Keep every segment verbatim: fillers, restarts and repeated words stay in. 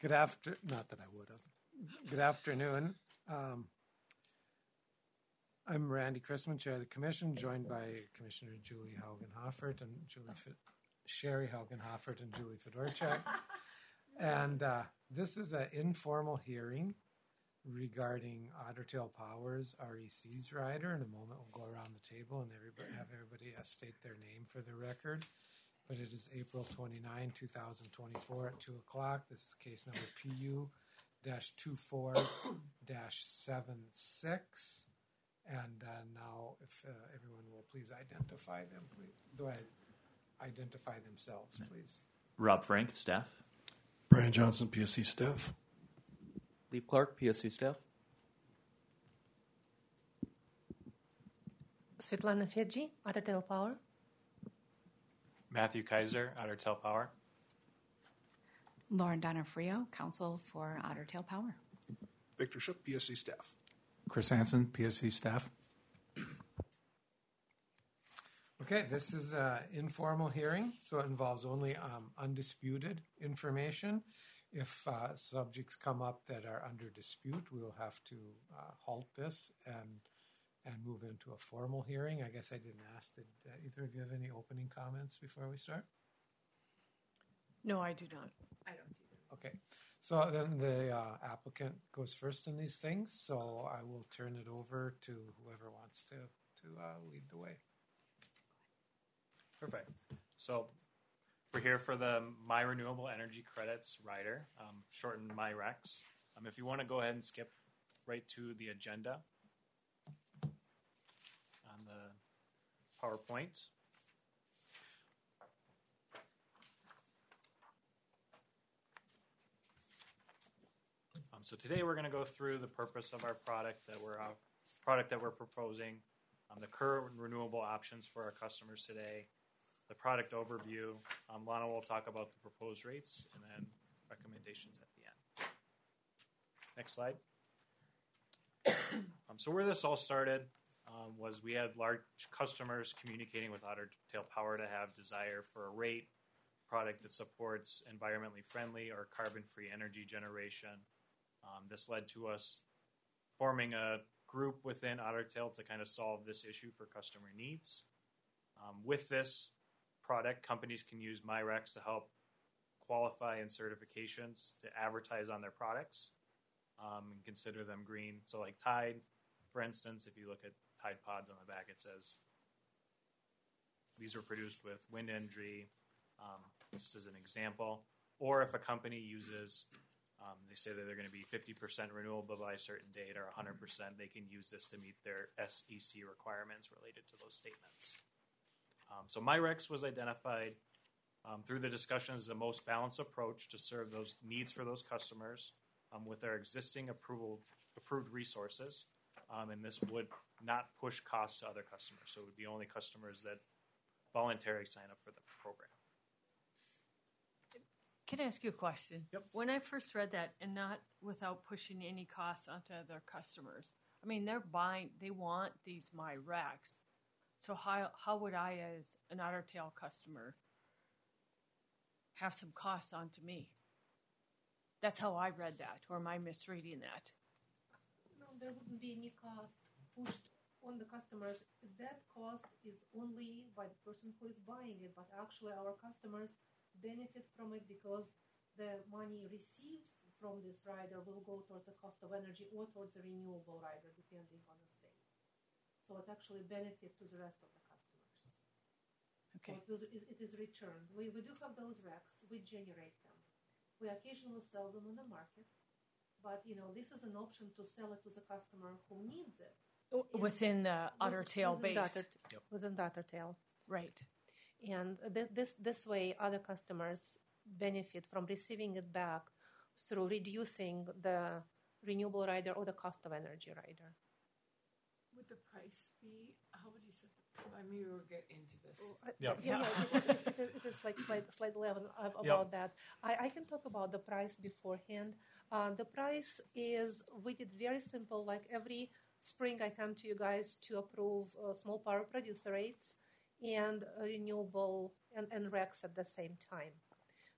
Good after, not that I would have. Good afternoon. Um, I'm Randy Chrisman, Chair of the Commission, joined by Commissioner Julie Haugen-Hoffert and Julie F- Sherry Haugen-Hoffert and Julie Fedorchak. And uh, this is an informal hearing regarding Otter Tail Power's R E C's rider. In a moment, we'll go around the table and everybody have everybody uh, state their name for the record. But it is April twenty-ninth, twenty twenty-four at two o'clock. This is case number P U twenty-four dash seventy-six. And uh, now, if uh, everyone will please identify them, please. Go ahead. Identify themselves, please. Rob Frank, staff. Brian Johnson, P S C staff. Lee Clark, P S C staff. Svetlana Fedji, Otter Tail Power. Matthew Kaiser, Otter Tail Power. Lauren Donofrio, Counsel for Otter Tail Power. Victor Shook, P S C staff. Chris Hansen, P S C staff. Okay, this is an informal hearing, so it involves only um, undisputed information. If uh, subjects come up that are under dispute, we will have to uh, halt this and and move into a formal hearing. I guess I didn't ask, did uh, either of you have any opening comments before we start? No, I do not. I don't either. Okay, so then the uh, applicant goes first in these things, so I will turn it over to whoever wants to, to uh, lead the way. Perfect. So we're here for the My Renewable Energy Credits rider, um, shortened MyRex. Um, if you want to go ahead and skip right to the agenda on the PowerPoint. Um, so today we're going to go through the purpose of our product that we're uh, product that we're proposing, um, the current renewable options for our customers today, the product overview. Um, Lana will talk about the proposed rates and then recommendations at the end. Next slide. um, so where this all started um, was we had large customers communicating with Otter Tail Power to have desire for a rate product that supports environmentally friendly or carbon-free energy generation. Um, this led to us forming a group within Otter Tail to kind of solve this issue for customer needs. Um, with this product, companies can use MyRex to help qualify in certifications to advertise on their products um, and consider them green. So like Tide, for instance, if you look at Tide Pods on the back, it says these were produced with wind energy, um, just as an example. Or if a company uses, um, they say that they're going to be fifty percent renewable by a certain date or one hundred percent, they can use this to meet their S E C requirements related to those statements. Um, so MyRex was identified um, through the discussions as the most balanced approach to serve those needs for those customers um, with their existing approval, approved resources. Um, and this would not push costs to other customers. So it would be only customers that voluntarily sign up for the program. Can I ask you a question? Yep. When I first read that, and not without pushing any costs onto other customers, I mean, they're buying, they want these MyRex. So how how would I, as an Otter Tail customer, have some costs onto me? That's how I read that, or am I misreading that? No, there wouldn't be any cost pushed on the customers. That cost is only by the person who is buying it, but actually our customers benefit from it because the money received from this rider will go towards the cost of energy or towards a renewable rider, depending on the state. So it actually benefit to the rest of the customers. Okay. So it, was, it is returned. We, we do have those recs. We generate them. We occasionally sell them on the market. But, you know, this is an option to sell it to the customer who needs it. Within the Otter Tail within base. The Otter, Yep. Within the Otter Tail. Right. And th- this, this way, other customers benefit from receiving it back through reducing the renewable rider or the cost of energy rider. Would the price be, how would you set the, I mean, we'll get into this. Uh, Yep. Yeah, yeah it, it, it, it is like slide, slide eleven about Yep. that. I, I can talk about the price beforehand. Uh, the price is, we did very simple, like every spring I come to you guys to approve uh, small power producer rates and uh, renewable and, and recs at the same time.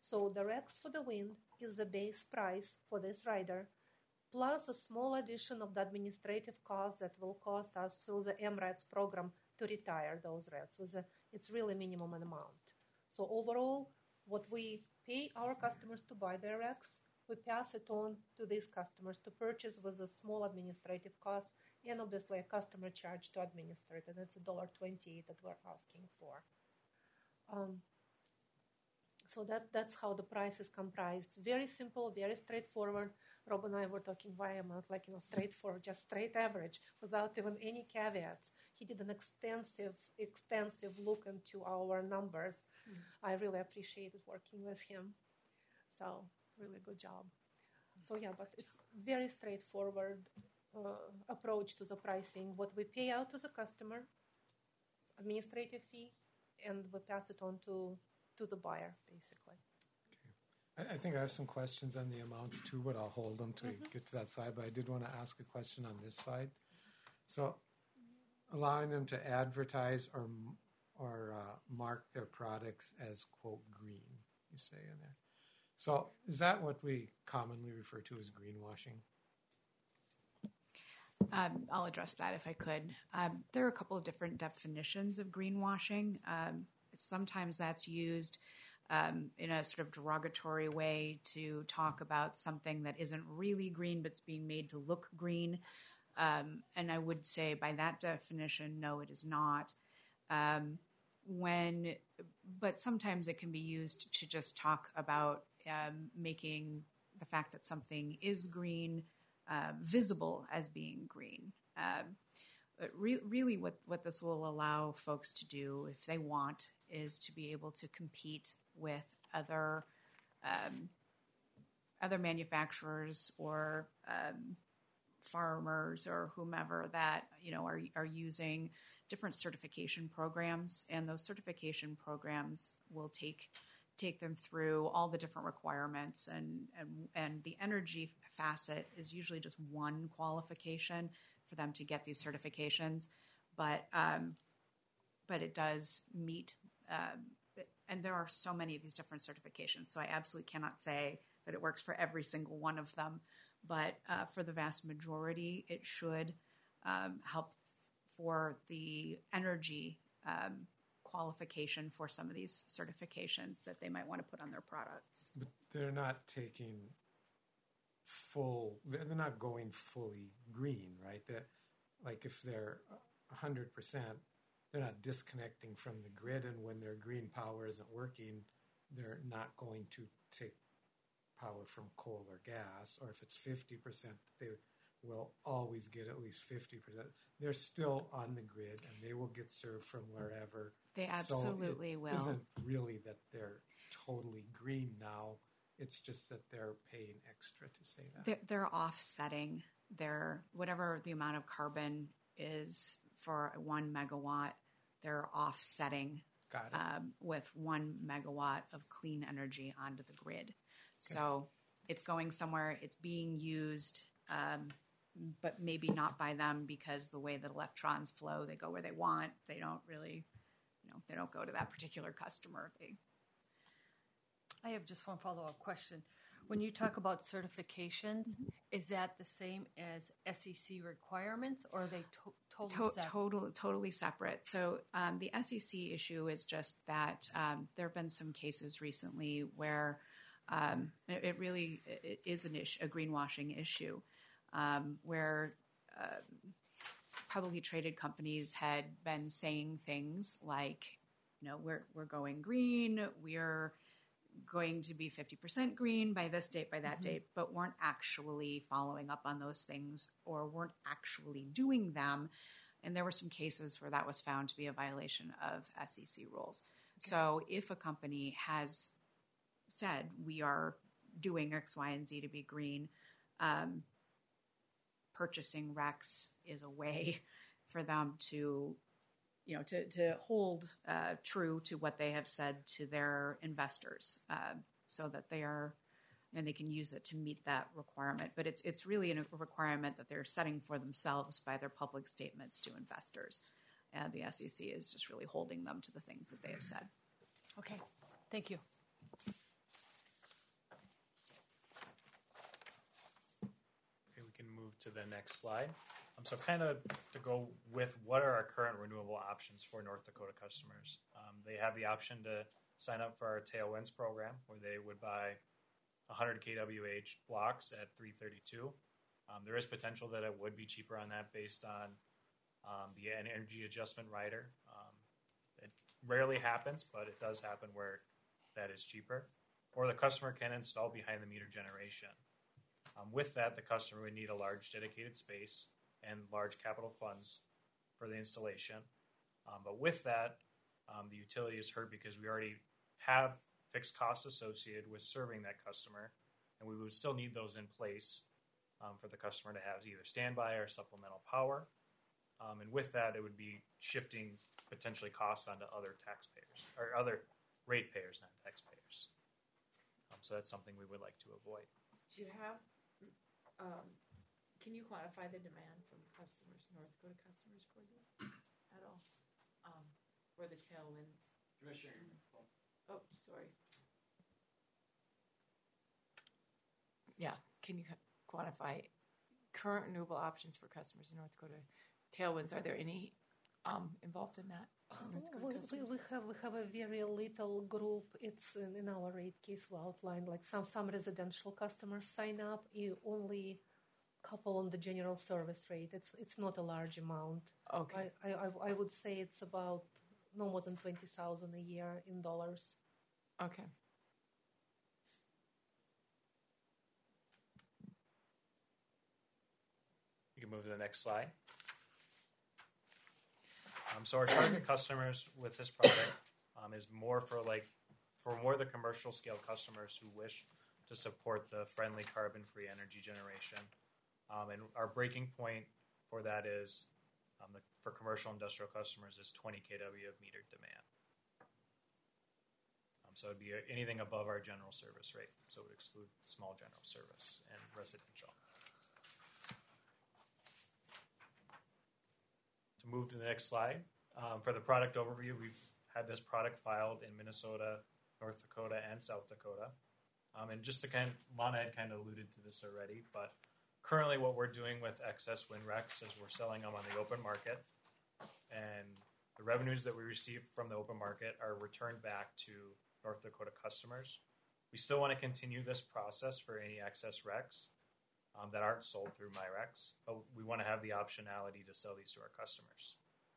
So the RECs for the wind is the base price for this rider, plus a small addition of the administrative costs that will cost us through the M RETS program to retire those RETs. With a, it's really minimum amount. So overall, what we pay our customers to buy their RECs, we pass it on to these customers to purchase with a small administrative cost and obviously a customer charge to administer it, and it's one dollar twenty-eight that we're asking for. Um, so that, that's how the price is comprised. Very simple, very straightforward. Rob and I were talking why I'm not like, you know, straightforward, just straight average without even any caveats. He did an extensive, extensive look into our numbers. Mm-hmm. I really appreciated working with him. So really good job. So yeah, but it's very straightforward uh, approach to the pricing. What we pay out to the customer, administrative fee, and we pass it on to, to the buyer, basically. Okay. I, I think I have some questions on the amounts too, but I'll hold them to mm-hmm. get to that side. But I did want to ask a question on this side. So allowing them to advertise or or uh, mark their products as, quote, green, you say in there. So is that what we commonly refer to as greenwashing? Um, I'll address that if I could. Um, there are a couple of different definitions of greenwashing. Um, sometimes that's used um, in a sort of derogatory way to talk about something that isn't really green, but it's being made to look green. Um, and I would say by that definition, no, it is not. Um, when, but sometimes it can be used to just talk about um, making the fact that something is green uh, visible as being green. Um, but re- really what, what this will allow folks to do, if they want, is to be able to compete with other um, other manufacturers or um, farmers or whomever that, you know, are are using different certification programs, and those certification programs will take take them through all the different requirements, and and, and the energy facet is usually just one qualification for them to get these certifications, but um, but it does meet, um, and there are so many of these different certifications, so I absolutely cannot say that it works for every single one of them, but uh, for the vast majority, it should um, help for the energy um, qualification for some of these certifications that they might want to put on their products. But they're not taking full, they're not going fully green, right? That, like if they're one hundred percent, they're not disconnecting from the grid, and when their green power isn't working, they're not going to take power from coal or gas, or if it's fifty percent, they will always get at least fifty percent. They're still on the grid, and they will get served from wherever. They absolutely so it will. Isn't really that they're totally green now. It's just that they're paying extra to say that. They're, they're offsetting their, whatever the amount of carbon is for one megawatt, they're offsetting Got it. Um, with one megawatt of clean energy onto the grid. Okay. So it's going somewhere, it's being used, um, but maybe not by them, because the way that electrons flow, they go where they want. They don't really, you know, they don't go to that particular customer. They. I have just one follow-up question. When you talk about certifications, mm-hmm. is that the same as S E C requirements, or are they to- totally to- separate? Total, totally separate. So um, the S E C issue is just that um, there have been some cases recently where um, it, it really it is an issue, a greenwashing issue, um, where uh, publicly traded companies had been saying things like, you know, we're we're going green, we're going to be fifty percent green by this date, by that mm-hmm. date, but weren't actually following up on those things or weren't actually doing them. And there were some cases where that was found to be a violation of S E C rules. Okay. So if a company has said we are doing X, Y, and Z to be green, um, purchasing RECs is a way for them to you know, to, to hold uh, true to what they have said to their investors, uh, so that they are, and they can use it to meet that requirement. But it's it's really a requirement that they're setting for themselves by their public statements to investors. And the S E C is just really holding them to the things that they have said. Okay, thank you. to the next slide. Um, so kind of to go with what are our current renewable options for North Dakota customers. Um, they have the option to sign up for our Tailwinds program, where they would buy one hundred kWh blocks at three thirty-two. Um, there is potential that it would be cheaper on that based on um, the energy adjustment rider. Um, it rarely happens, but it does happen where that is cheaper. Or the customer can install behind the meter generation. Um, with that, the customer would need a large dedicated space and large capital funds for the installation. Um, but with that, um, the utility is hurt because we already have fixed costs associated with serving that customer, and we would still need those in place um, for the customer to have either standby or supplemental power. Um, and with that, it would be shifting potentially costs onto other taxpayers or other ratepayers, not taxpayers. Um, so that's something we would like to avoid. Do you have, um, can you quantify the demand from customers, North Dakota customers for this at all? Um, for the Tailwinds? Commissioner. Oh, sorry. Yeah, can you quantify current renewable options for customers in North Dakota? Tailwinds, are there any um, involved in that? We, we, we have we have a very little group. It's in, in our rate case we outlined like some some residential customers sign up. You only couple on the general service rate. It's it's not a large amount. Okay. I I, I would say it's about no more than twenty thousand a year in dollars. Okay. You can move to the next slide. Um, so our target customers with this product um, is more for like for more the commercial scale customers who wish to support the friendly carbon-free energy generation. Um, and our breaking point for that is um, the, for commercial industrial customers is twenty kilowatts of metered demand. Um, so it would be anything above our general service rate. So it would exclude small general service and residential. To move to the next slide, um, for the product overview, we've had this product filed in Minnesota, North Dakota, and South Dakota. Um, and just to kind of, Lana had kind of alluded to this already, but currently what we're doing with excess wind recs is we're selling them on the open market. And the revenues that we receive from the open market are returned back to North Dakota customers. We still want to continue this process for any excess recs. Um, that aren't sold through MyRecs, but we want to have the optionality to sell these to our customers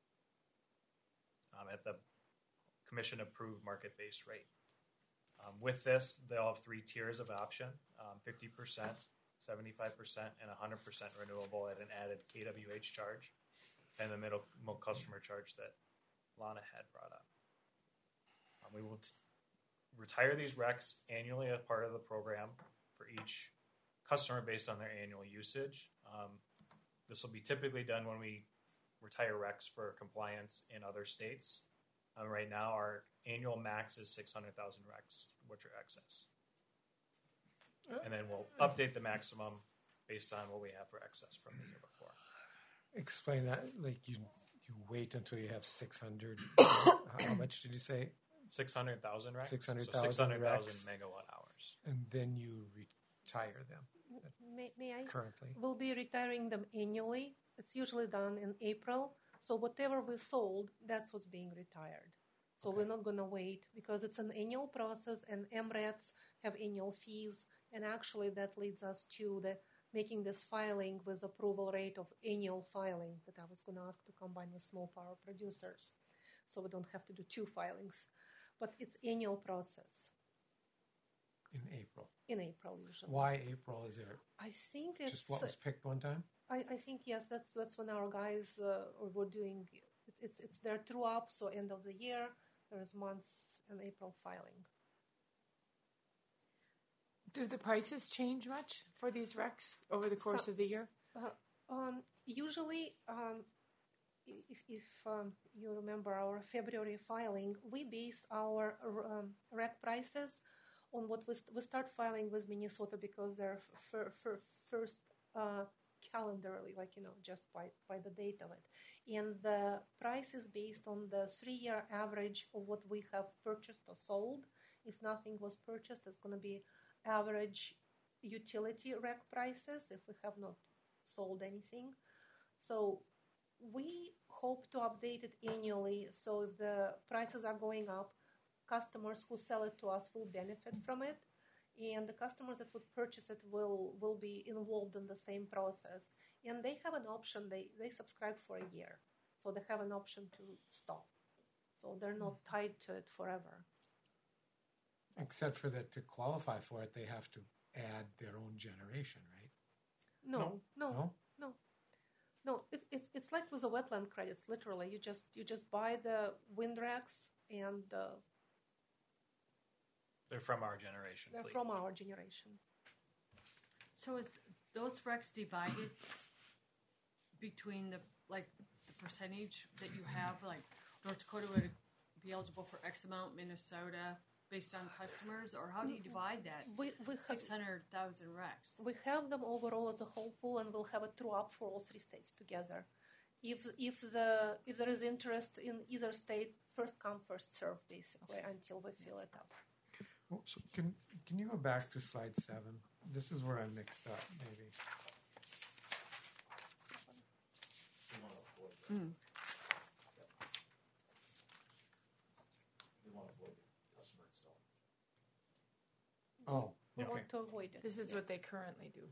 um, at the commission-approved market-based rate. Um, with this, they'll have three tiers of option, um, fifty percent, seventy-five percent, and one hundred percent renewable at an added K W H charge, and the middle customer charge that Lana had brought up. Um, we will t- retire these recs annually as part of the program for each customer based on their annual usage. Um, this will be typically done when we retire recs for compliance in other states. Um, right now, our annual max is six hundred thousand recs, which are excess. And then we'll update the maximum based on what we have for excess from the year before. Explain that, like you you wait until you have six hundred. How much did you say? six hundred thousand recs. six hundred so thousand six hundred thousand recs. megawatt hours. And then you retire them. May, may I? Currently. We'll be retiring them annually. It's usually done in April. So whatever we sold, that's what's being retired. So Okay. we're not going to wait because it's an annual process and M RETs have annual fees. And actually that leads us to the making this filing with approval rate of annual filing that I was going to ask to combine with small power producers. So we don't have to do two filings. But it's annual process In April. in April usually. Why April? Is there I think it's just what was picked one time? I, I think yes, that's that's when our guys uh, were doing it, it's it's their true up. So end of the year, there's months in April filing. Do the prices change much for these recs over the course So- of the year? Uh, um, usually, um, if if um, you remember our February filing, we base our um, rec prices on what we, st- we start filing with Minnesota because they're f- f- first uh, calendarly, like, you know, just by, by the date of it. And the price is based on the three-year average of what we have purchased or sold. If nothing was purchased, it's going to be average utility rec prices. If we have not sold anything. So we hope to update it annually. So if the prices are going up, customers who sell it to us will benefit from it, and the customers that would purchase it will will be involved in the same process. And they have an option. They they subscribe for a year, so they have an option to stop. So they're not tied to it forever. Except for that, to qualify for it, they have to add their own generation, right? No, no, no, No? no. no. It's it's it's like with the wetland credits. Literally, you just you just buy the wind racks, and uh, They're from our generation. they're fleet. from our generation. So is those recs divided between the like the percentage that you have? Like North Dakota would be eligible for X amount, Minnesota based on customers, or how do you divide that? We we have, Six hundred thousand recs. we have them overall as a whole pool, and we'll have a true up for all three states together. If if the if there is interest in either state, first come first serve basically until we fill it up. Well, so can can you go back to slide seven? This is where I'm mixed up, maybe. Mm. Oh, We okay. want to avoid it. This is yes. what they currently do.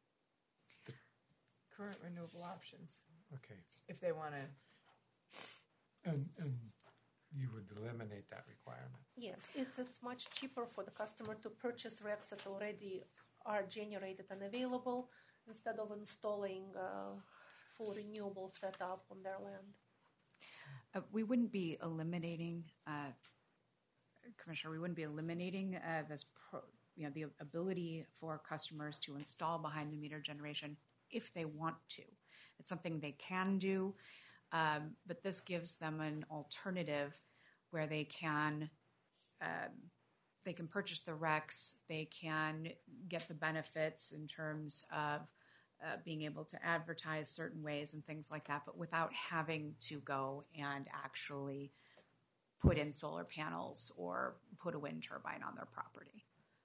Current renewable options, Okay. if they want to. And and you would eliminate that requirement. Yes, it's it's much cheaper for the customer to purchase recs that already are generated and available instead of installing uh, full renewable setup on their land. Uh, we wouldn't be eliminating, uh, Commissioner, we wouldn't be eliminating uh, this, pro, you know, the ability for customers to install behind the meter generation if they want to. It's something they can do, um, but this gives them an alternative where they can um, they can purchase the recs, they can get the benefits in terms of uh, being able to advertise certain ways and things like that, but without having to go and actually put in solar panels or put a wind turbine on their property.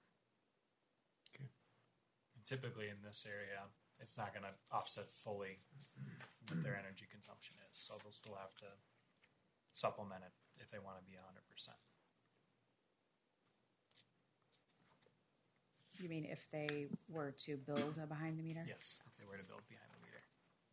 And typically in this area, it's not going to offset fully what their energy consumption is, so they'll still have to supplement it if they want to be one hundred percent. You mean if they were to build a behind the meter? Yes, if they were to build behind the meter.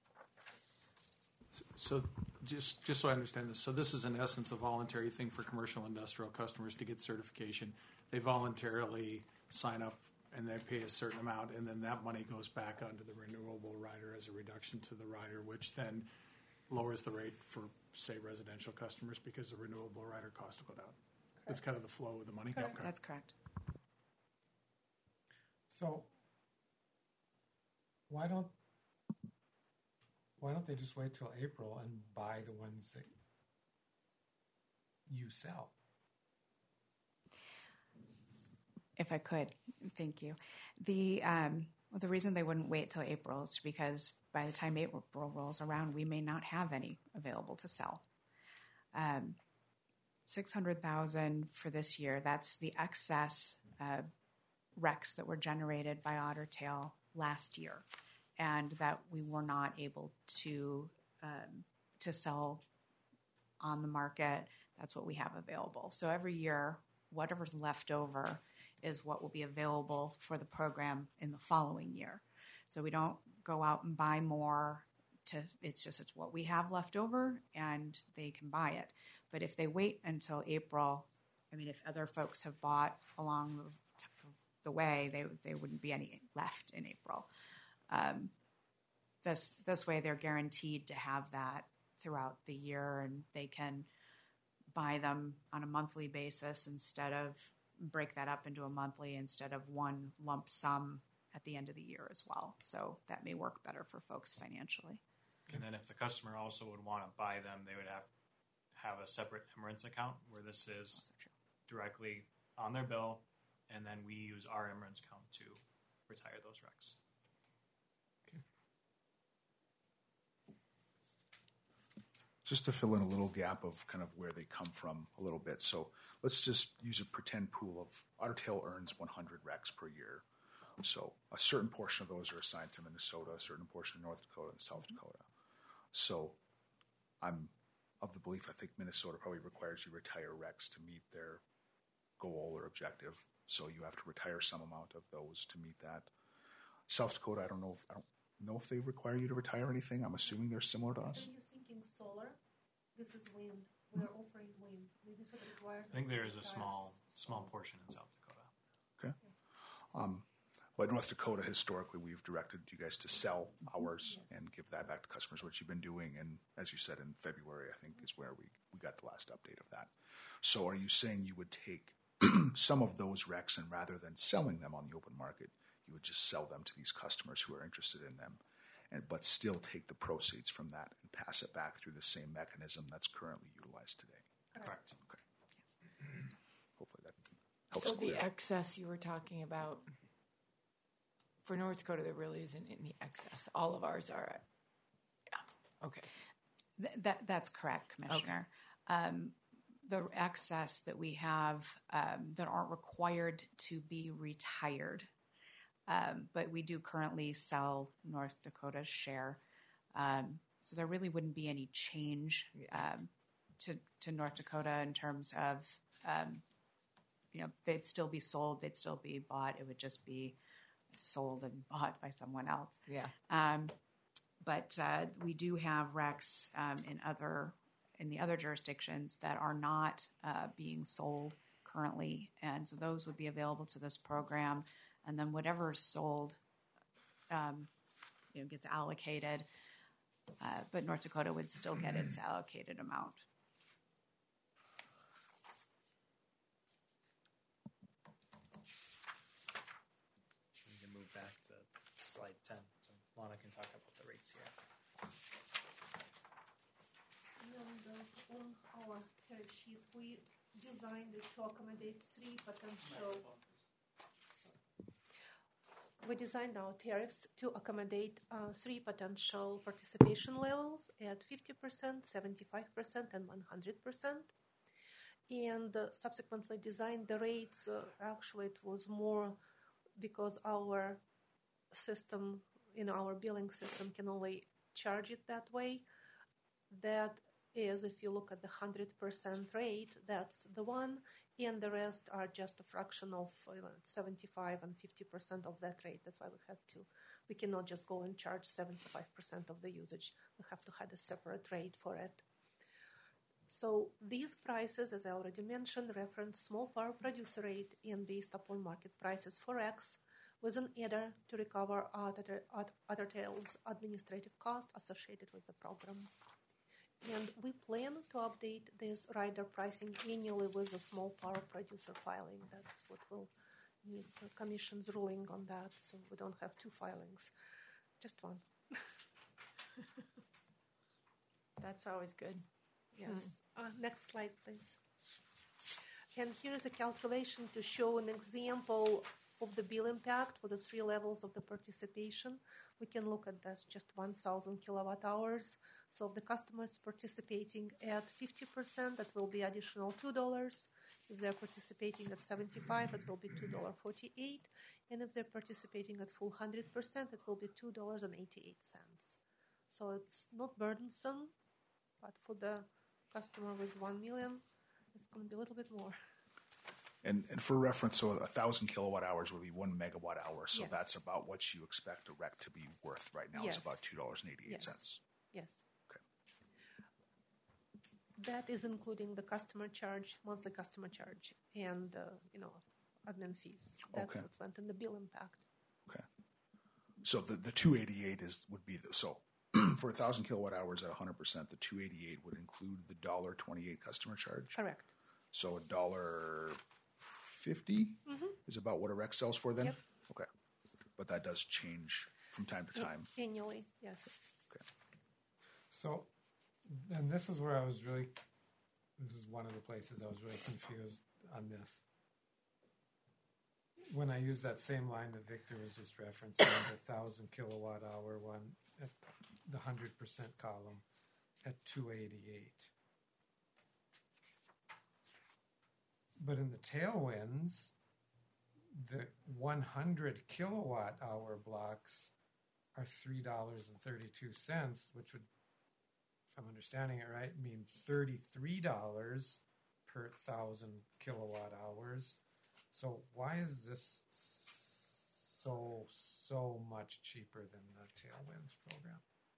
So just, just so I understand this, so this is in essence a voluntary thing for commercial industrial customers to get certification. They voluntarily sign up and they pay a certain amount, and then that money goes back onto the renewable rider as a reduction to the rider, which then lowers the rate for, say, residential customers because the renewable rider cost will go down. That's kind of the flow of the money. Correct. Okay. That's correct. So why don't why don't they just wait till April and buy the ones that you sell? If I could, thank you. The um, well, the reason they wouldn't wait till April is because by the time April rolls around, we may not have any available to sell. Um, Six hundred thousand for this year. That's the excess uh, recs that were generated by Otter Tail last year, and that we were not able to um, to sell on the market. That's what we have available. So every year, whatever's left over is what will be available for the program in the following year. So we don't go out and buy more. To it's just it's what we have left over, and they can buy it. But if they wait until April, I mean, if other folks have bought along the, the way, they they wouldn't be any left in April. Um, this this way, they're guaranteed to have that throughout the year, and they can buy them on a monthly basis instead of break that up into a monthly instead of one lump sum at the end of the year as well. So that may work better for folks financially. And then if the customer also would want to buy them, they would have have a separate Emirates account where this is directly on their bill, and then we use our Emirates account to retire those recs. Just to fill in a little gap of kind of where they come from a little bit. So let's just use a pretend pool of Otter Tail earns one hundred recs per year. So a certain portion of those are assigned to Minnesota, a certain portion to North Dakota and South Dakota. So I'm of the belief, I think Minnesota probably requires you retire RECs to meet their goal or objective. So you have to retire some amount of those to meet that. South Dakota, I don't know if I don't know if they require you to retire anything. I'm assuming they're similar to us. Are you thinking solar? This is wind. We are offering wind. Minnesota requires. I think there is a retires small small solar. portion in South Dakota. Okay. Um, but North Dakota, historically, we've directed you guys to sell ours Yes. and give that back to customers, which you've been doing. And as you said, in February, I think, is where we, we got the last update of that. So are you saying you would take some of those RECs and rather than selling them on the open market, you would just sell them to these customers who are interested in them, and but still take the proceeds from that and pass it back through the same mechanism that's currently utilized today? Correct. Okay. Hopefully that helps So clear. the excess you were talking about, for North Dakota, there really isn't any excess. All of ours are, yeah, okay. Th- that that's correct, Commissioner. Um, the excess that we have um, that aren't required to be retired, um, but we do currently sell North Dakota's share. Um, so there really wouldn't be any change um, to to North Dakota in terms of, um, you know, they'd still be sold, they'd still be bought. It would just be sold and bought by someone else. Yeah. Um, but uh, we do have RECs um, in other in the other jurisdictions that are not uh, being sold currently, and so those would be available to this program. And then whatever is sold, um, you know, gets allocated. Uh, but North Dakota would still get its allocated amount. We can move back to slide ten, so Lana can talk about the rates here. And uh, on our tariff sheet, we designed it to accommodate three potential. We designed our tariffs to accommodate uh, three potential participation levels at fifty percent, seventy-five percent, and one hundred percent. And uh, subsequently designed the rates. Uh, actually, it was more because our system, you know, our billing system can only charge it that way. That is, if you look at the one hundred percent rate, that's the one, and the rest are just a fraction of you know, seventy-five and fifty percent of that rate. That's why we had to. We cannot just go and charge seventy-five percent of the usage. We have to have a separate rate for it. So these prices, as I already mentioned, reference small power producer rate and based upon market prices for X, with an adder to recover Otter, Otter Tail's administrative cost associated with the program. And we plan to update this rider pricing annually with a small power producer filing. That's what will need the Commission's ruling on that, so we don't have two filings, just one. That's always good. Yes. Uh, next slide, please. And here is a calculation to show an example of the bill impact for the three levels of the participation. We can look at this just one thousand kilowatt hours. So if the customer is participating at fifty percent, that will be additional two dollars. If they're participating at seventy-five, it will be two dollars and forty-eight cents. And if they're participating at full one hundred percent, it will be two dollars and eighty-eight cents. So it's not burdensome, but for the customer with one million, it's going to be a little bit more. And, and for reference, so a thousand kilowatt hours would be one megawatt hour. So Yes. that's about what you expect a R E C to be worth right now. Yes. Is about two dollars and eighty-eight cents. Yes. Okay. That is including the customer charge, monthly customer charge, and uh, you know, admin fees. That's Okay. what went in the bill impact. Okay. So the, the two eighty-eight is would be the so for a thousand kilowatt hours at one hundred percent, the two eighty-eight would include the dollar twenty-eight customer charge. Correct. So a dollar fifty is about what a R E C sells for then. Yep. Okay, but that does change from time to time. Annually, yes. Okay. So, and this is where I was really, this is one of the places I was really confused on this. When I used that same line that Victor was just referencing, the thousand kilowatt hour one at the hundred percent column at two eighty-eight. But in the tailwinds, the one hundred kilowatt hour blocks are three dollars and thirty-two cents, which would, if I'm understanding it right, mean thirty-three dollars per thousand kilowatt hours. So why is this so, so much cheaper than the Tailwinds program?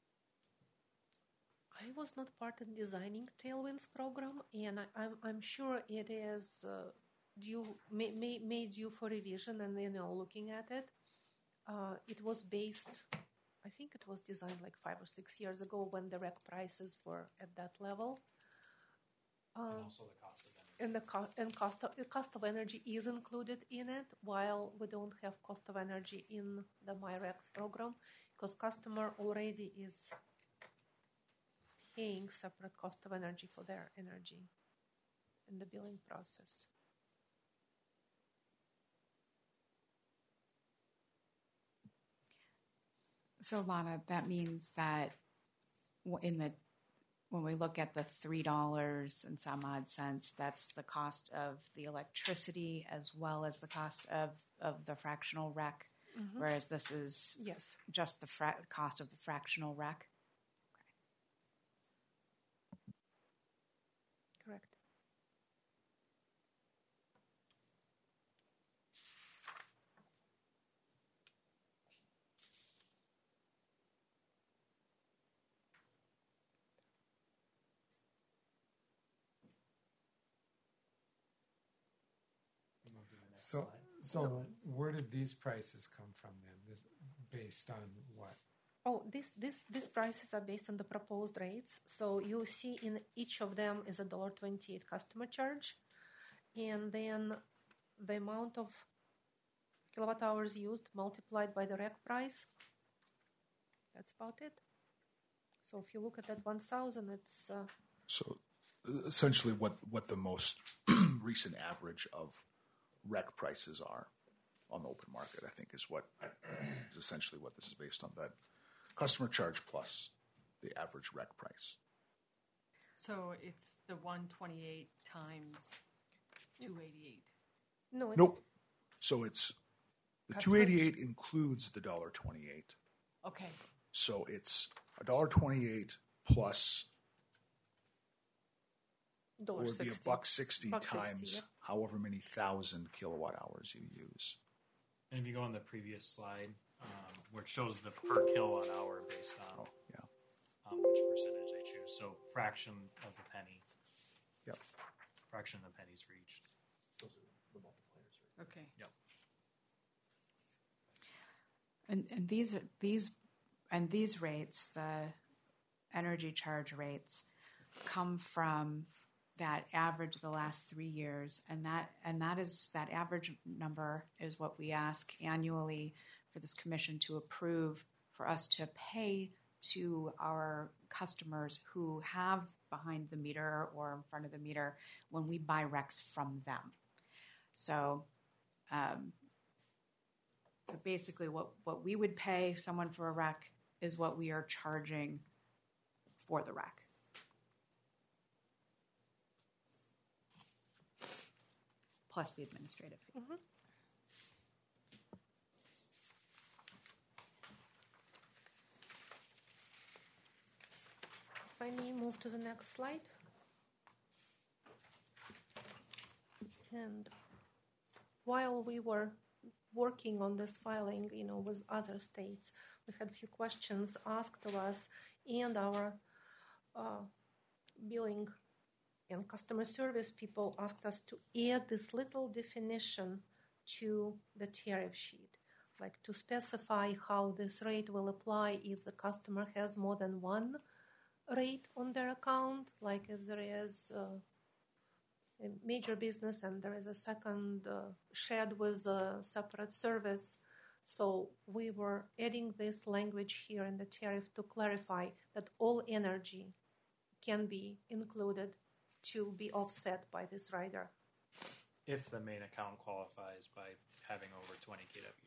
I was not part in designing Tailwinds program, and I, I'm I'm sure it is uh, due may, may, made due for revision, and you know looking at it, uh, it was based. I think it was designed like five or six years ago when the rec prices were at that level. Um, and also the cost of energy. And the co- and cost of the cost of energy is included in it, while we don't have cost of energy in the MyRex program because customer already is paying separate cost of energy for their energy in the billing process. So, Lana, that means that w- in the when we look at the three dollars and some odd cents, that's the cost of the electricity as well as the cost of, of the fractional rec, Mhm. whereas this is Yes. just the fra- cost of the fractional rec. Correct. So, so where did these prices come from then? This, based on what? Oh, this, this, these prices are based on the proposed rates. So you see in each of them is a one dollar twenty-eight customer charge. And then the amount of kilowatt hours used multiplied by the rec price. That's about it. So if you look at that one thousand, it's... Uh, So uh, essentially what, what the most recent average of rec prices are on the open market, I think is what is essentially what this is based on, that customer charge plus the average rec price. So it's the one twenty-eight times two eighty-eight. no, it's... Nope. So it's the Customer- two eighty-eight includes the one dollar twenty-eight. Okay. So it's one dollar twenty-eight plus one dollar would be a sixty. buck sixty Buck sixty, times yep. however many thousand kilowatt hours you use. And if you go on the previous slide, um, where it shows the per kilowatt hour based on Oh, yeah. um, which percentage they choose. So fraction of the penny. Yep. Fraction of the pennies for each. Okay. Yep. And and these are these and these rates, the energy charge rates, come from that average of the last three years, and that and that is that average number is what we ask annually for this commission to approve for us to pay to our customers who have behind the meter or in front of the meter when we buy recs from them. So. Um, So basically what, what we would pay someone for a rec is what we are charging for the rec. Plus the administrative fee. Mhm. If I may move to the next slide. And while we were working on this filing, you know, with other states, we had a few questions asked of us, and our uh, billing and customer service people asked us to add this little definition to the tariff sheet, like to specify how this rate will apply if the customer has more than one rate on their account, like if there is uh, a major business and there is a second uh, shed with a separate service. So we were adding this language here in the tariff to clarify that all energy can be included to be offset by this rider. If the main account qualifies by having over twenty K W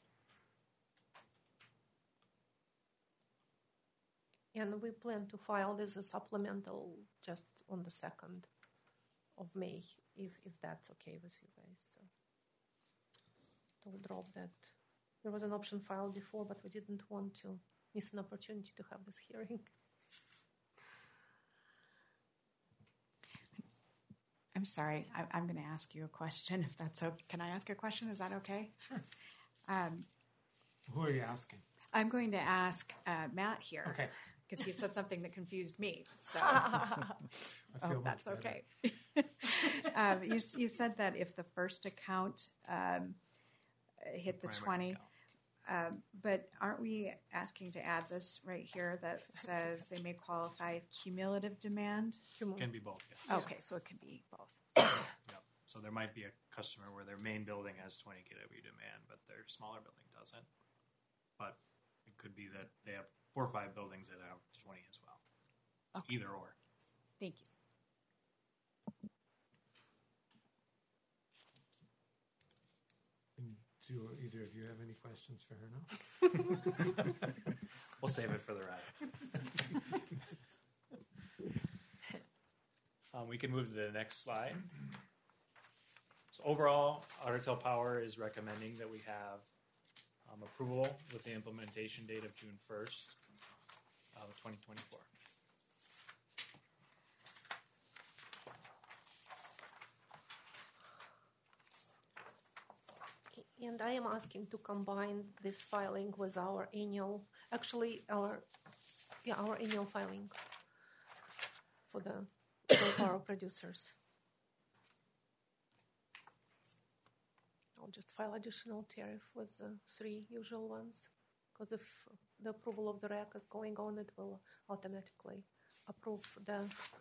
demand. And we plan to file this as supplemental just on the second of May, if, if that's okay with you guys. So. I'll drop that. There was an option filed before, but we didn't want to miss an opportunity to have this hearing. I'm sorry. I, I'm going to ask you a question. If that's okay, can I ask a question? Is that okay? Sure. Um, Who are you asking? I'm going to ask uh, Matt here. Okay. Because he said something that confused me. So, I oh, feel much that's better. okay. um, you, you said that if the first account um, hit the Primary twenty, account. um, but aren't we asking to add this right here that says they may qualify cumulative demand? Can be both, yes. Okay, so it can be both. Yep. So there might be a customer where their main building has twenty K W demand, but their smaller building doesn't. But it could be that they have four or five buildings that have twenty as well. So Okay. either or. Thank you. And do either of you have any questions for her now? We'll save it for the ride. um, we can move to the next slide. So overall, Otter Tail Power is recommending that we have um, approval with the implementation date of June first, of twenty twenty-four. And I am asking to combine this filing with our annual, actually our, yeah, our annual filing for the for power producers. I'll just file additional tariff with the three usual ones, because if the approval of the R E C is going on, it will automatically approve the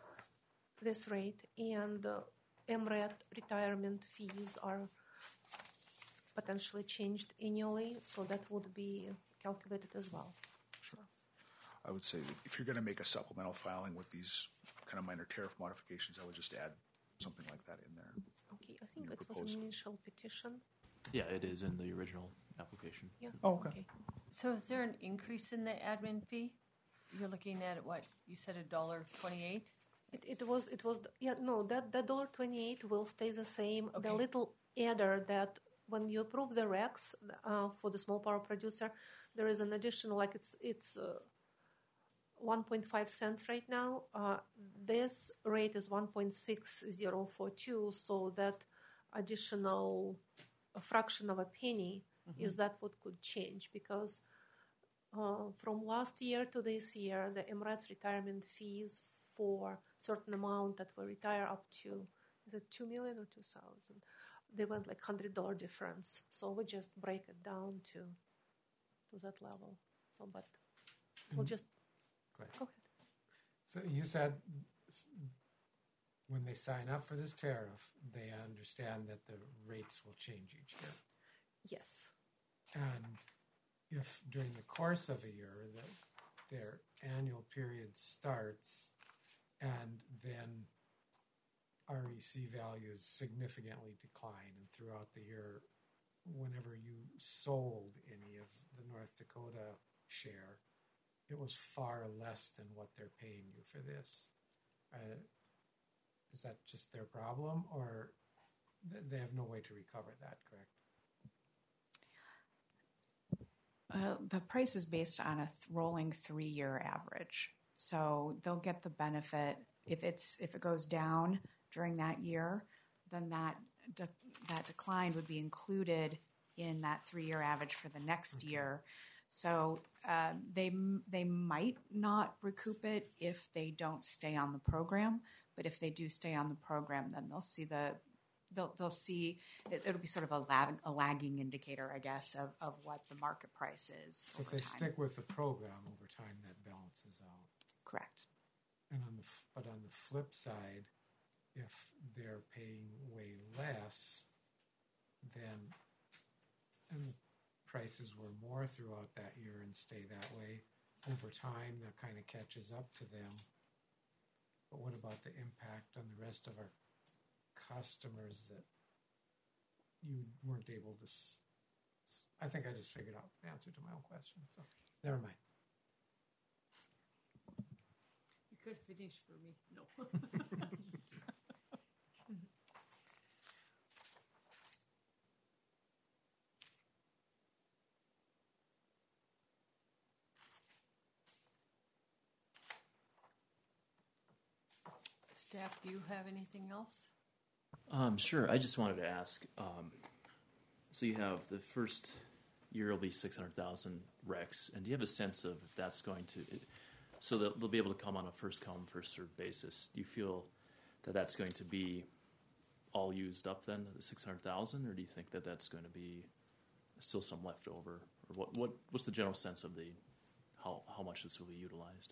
this rate, and the M R E T retirement fees are potentially changed annually, so that would be calculated as well. Sure. I would say if you're going to make a supplemental filing with these kind of minor tariff modifications, I would just add something like that in there. Okay, I think Your it was proposal. an initial petition. Yeah, it is in the original application. Yeah. Oh, okay. So is there an increase in the admin fee? You're looking at what? You said a dollar twenty-eight? It, it was it was yeah no that that dollar twenty eight will stay the same. Okay. The little adder that when you approve the R E Cs uh, for the small power producer, there is an additional, like it's it's uh, one point five cents right now. Uh, this rate is one point six zero four two, so that additional a fraction of a penny Mm-hmm. is that what could change, because uh, from last year to this year, the M R E T's retirement fees for certain amount that we retire up to, is it two million or two thousand? They went like hundred dollar difference. So we just break it down to to that level. So, but we'll just Go ahead. go ahead. So you said s- when they sign up for this tariff, they understand that the rates will change each year. Yes. And if during the course of a year that their annual period starts and then R E C values significantly decline, and throughout the year, whenever you sold any of the North Dakota share, it was far less than what they're paying you for this. Uh, is that just their problem, or th- they have no way to recover that, correct? Uh, the price is based on a th- rolling three-year average, so they'll get the benefit if it's if it goes down during that year, then that de- that decline would be included in that three-year average for the next Okay. year. So um, they m- they might not recoup it if they don't stay on the program, but if they do stay on the program, then they'll see the they'll they'll see it, it'll be sort of a, lag, a lagging indicator, I guess, of, of what the market price is So if over they time. stick with the program over time, that balances out. Correct. And on the f- but on the flip side, if they're paying way less, then and the prices were more throughout that year and stay that way over time, that kind of catches up to them. But what about the impact on the rest of our customers that you weren't able to? S- s- I think I just figured out the answer to my own question. So never mind. You could finish for me. No. Staff, do you have anything else? Um, sure. I just wanted to ask. Um, so you have the first year will be six hundred thousand recs, and do you have a sense of if that's going to, so that they'll be able to come on a first come first served basis? Do you feel that that's going to be all used up then, the six hundred thousand, or do you think that that's going to be still some left over, or what? What what's the general sense of the how how much this will be utilized?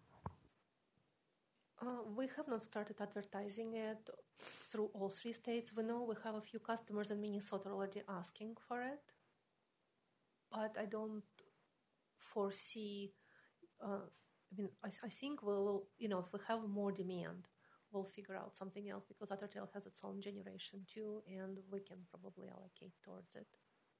Uh, we have not started advertising it through all three states. We know we have a few customers in Minnesota already asking for it, but I don't foresee. Uh, I mean, I, I think we will. You know, if we have more demand, we'll figure out something else because Ottertail has its own generation too, and we can probably allocate towards it.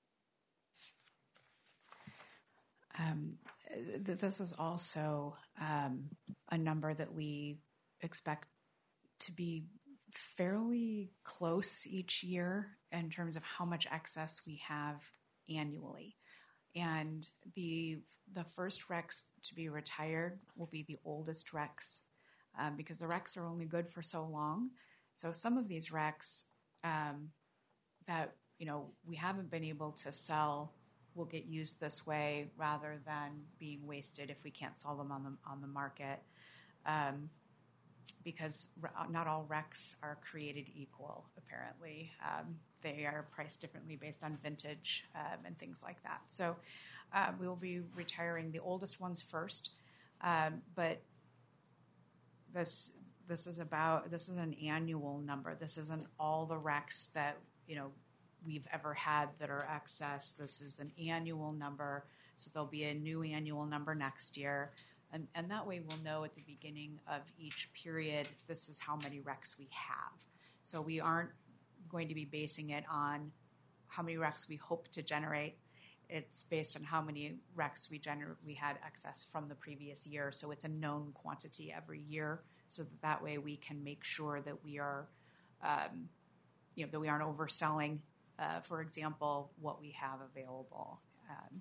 Um, th- this is also um, a number that we expect to be fairly close each year in terms of how much excess we have annually. And the the first RECs to be retired will be the oldest RECs um, because the RECs are only good for so long. So some of these RECs um, that you know we haven't been able to sell will get used this way rather than being wasted if we can't sell them on the on the market, um, because not all RECs are created equal. Apparently, um, they are priced differently based on vintage um, and things like that. So uh, we will be retiring the oldest ones first, um, but this this is about this is an annual number. This isn't all the RECs that you know. we've ever had that are excess. This is an annual number, so there'll be a new annual number next year. And, and that way we'll know at the beginning of each period, this is how many RECs we have. So we aren't going to be basing it on how many RECs we hope to generate. It's based on how many RECs we gener- we had excess from the previous year. So it's a known quantity every year, so that, that way we can make sure that we are, um, you know, that we aren't overselling Uh, for example, what we have available. Um,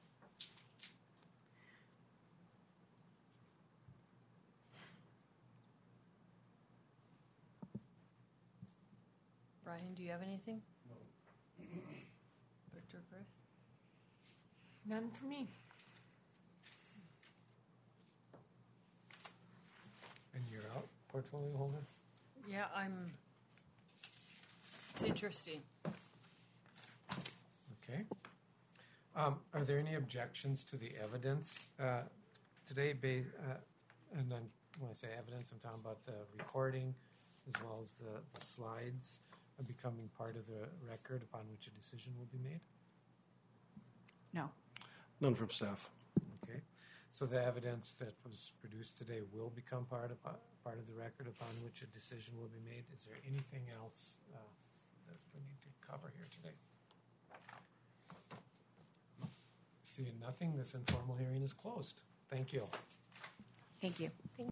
Brian, do you have anything? No. Victor, Chris? None for me. And you're out, portfolio holder? Yeah, I'm. It's interesting. Okay. Um, are there any objections to the evidence uh, today? Ba- uh, and then when I say evidence, I'm talking about the recording as well as the, the slides are becoming part of the record upon which a decision will be made? no. None from staff. Okay. So the evidence that was produced today will become part of part of the record upon which a decision will be made. Is there anything else uh, that we need to cover here today? Seeing nothing, this informal hearing is closed. Thank you. Thank you.